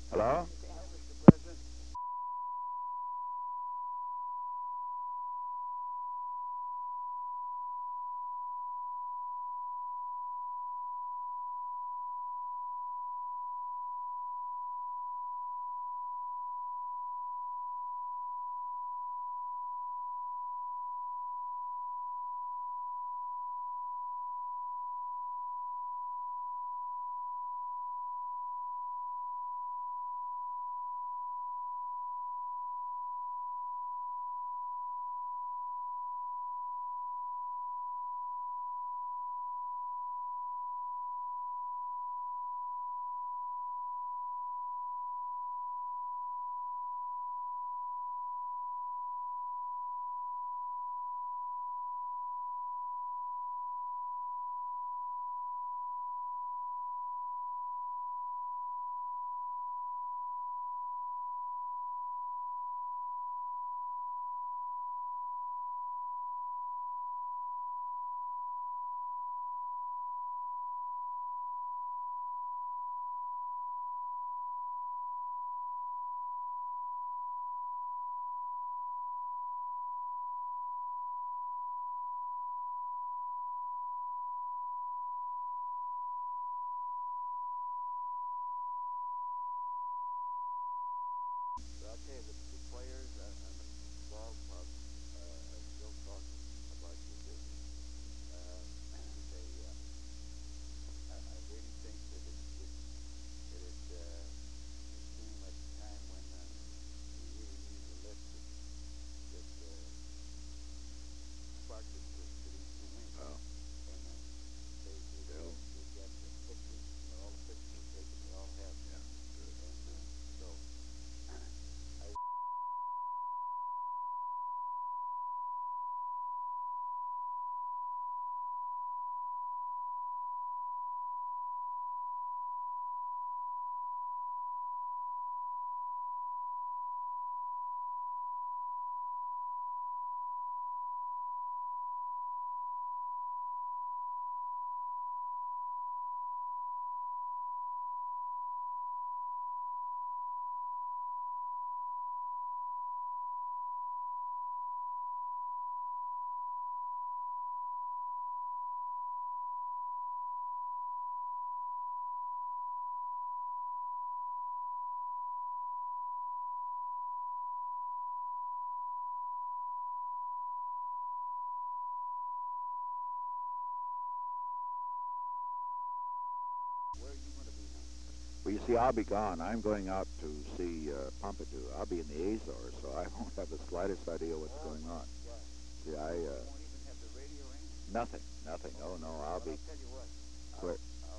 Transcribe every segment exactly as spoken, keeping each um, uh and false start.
Hello? Oh, still. Yeah, good. Well, you see, I'll be gone. I'm going out to see uh, Pompidou. I'll be in the Azores, so I won't have the slightest idea what's going on. See, I, uh, nothing, nothing. Oh, no, I'll be, where,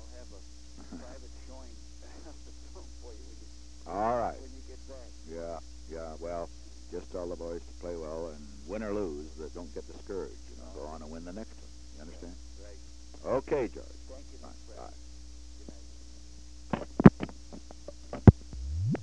all right. Yeah, yeah, well, just tell the boys to play well, and win or lose, that don't get discouraged. You know, go on and win the next one. You understand? Okay, George. Bye. Bye.